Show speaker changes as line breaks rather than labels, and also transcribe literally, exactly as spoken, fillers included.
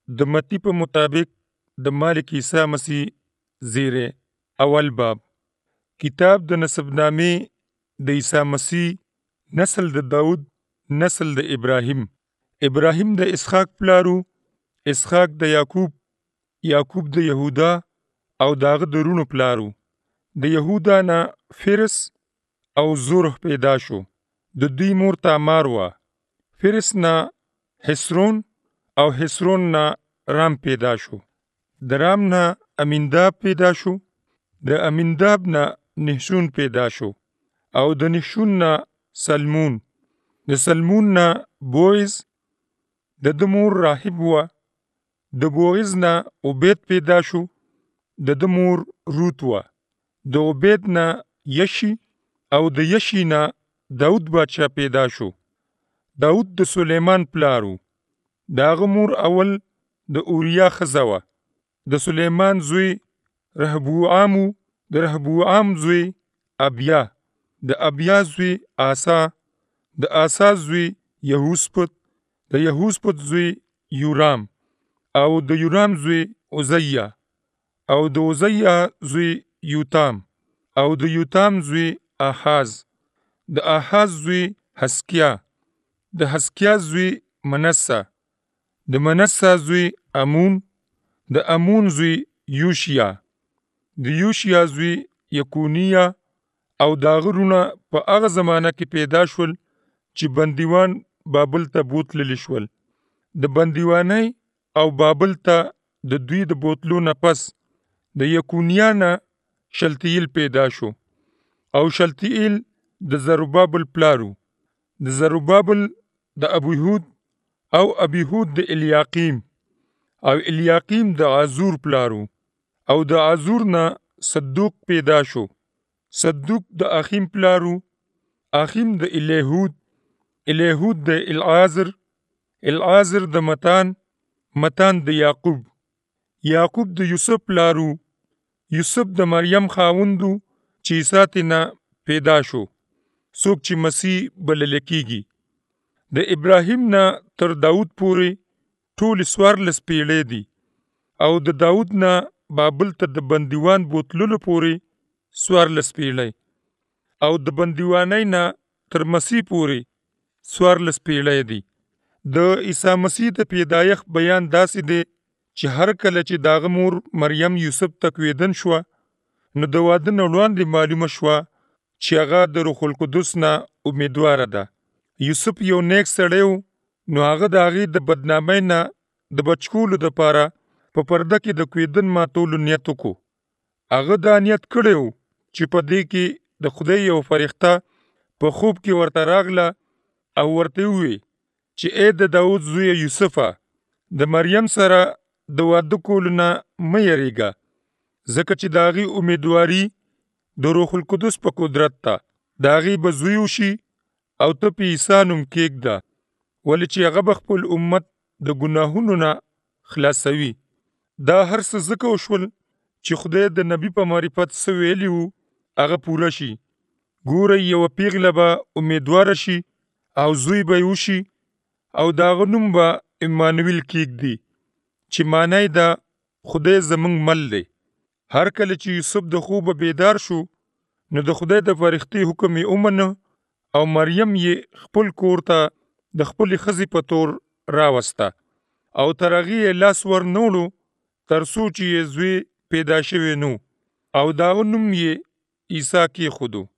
د متی په مطابق د مالک عیسی مسیح زیره اول باب. کتاب د نسبنامې د عیسی مسیح نسل د داود نسل د ابراهیم. ابراهیم د اسحاق پلارو، اسحاق د یعقوب، یعقوب د یهودا او داغه د رونو پلارو. د یهودا نه فرس او زوره پیدا شو. د دوی مور تامار وه. فرس نه حسرون او حسرون نه رام پیدا شو. د رام نه امینداب پیدا شو. د امینداب نه نحشون پیدا شو او د نحشون نه سلمون. د سلمون نه بوئز د د مور راهب وه. د بوئز نه عبید پیدا شو. د د مور روت وه. د عبید نه یشی او د یشی نه داود بادشاه پیدا شو. داود د سلیمان پلارو. داغه مور اول د اوریا ښځه وه. د سلیمان زوی رهبوعام و. د رهبوعام زوی ابیا. د ابیا زوی آسا. د آسا زوی یهوسپت. د یهوسپت زوی یورام او د یورام زوی عزیا او د عزیا زوی یوتام او د یوتام زوی آحاز. د آحاز زوی حسکیا. د حسکیا زوی منسا. د منسا زوی امون. د امون زوی یوشیا. د یوشیا زوی یکونیا او داغرونه په هغه زمانه کې پیدا شول چې بندیوان بابل ته بوتللی شول. د بندیوانۍ او بابل ته د دوی د بوتلو نه پس د یکونیا نه شلتیل پیدا شو او شلتیل د زروبابل پلارو. د زروبابل د ابیهود او ابیهود د الیاقیم او الیاقیم د عزور پلارو او د عزور نه صدوق پیدا شو. صدوق د اخیم پلارو. اخیم د الیهود. الیهود د العازر. العازر د متان. متان د یعقوب. یعقوب د یوسف پلارو. یوسف د مریم خاوندو چې عیسی تینا پیدا شو، څوک چې مسیح بلل کیږي. د ابراهیم نه تر داود پورې ټول څوارلس پیړۍ دي او د داود نه بابل ته د بندیوان بوتللو پورې څوارلس پیړۍ او د بندیوانۍ نه تر مسیح پورې څوارلس پیړۍ دي. د عیسی مسیح د پیدایښت بیان داسې دی چې هر کله چې داغه مور مریم یوسف ته کویدن شوه نو د واده نه وړاندې معلومه شوه چې هغه د روح القدس نه امیدواره ده. یوسف یو نیک سړی و نو هغه د هغې د بدنامۍ نه د بچکولو دپاره په پرده کې د کویدن ماتولو نیت وکړو. هغه دا نیت کړی و چې په دې کې د خدای یو فرښته په خوب کې ورته راغله او ورته ووی چې ای د داود زویه یوسفه، د مریم سره د واده کولو نه مه یریږه، ځکه چې د هغې امیدواري د روح القدس په قدرت ته. د هغې به زوی وشي او ته پې عیسی نوم کېږده، ولې چې هغه به خپل امت د ګناهونو نه خلاصوي. دا هر څه ځکه وشول چې خدای د نبي په معرفت څه ویلي وو هغه پوره شي. ګورئ یوه پیغله به امیدواره شي او زوی به یې وشي او د هغه نوم به امانویل کېږدي چې معنی ده خدای زموږ مل دی. هر کله چې یوسف د خوبه بیدار شو نو د خدای د فرښتې حکم یې ومنه او مریم یې خپل کور ته د خپلې ښځې په طور راوسته او تر هغې یې لاس ور نه وړو تر څو چې یې زوی پیدا شوی نو او د هغه نوم یې عیسی کېښودو.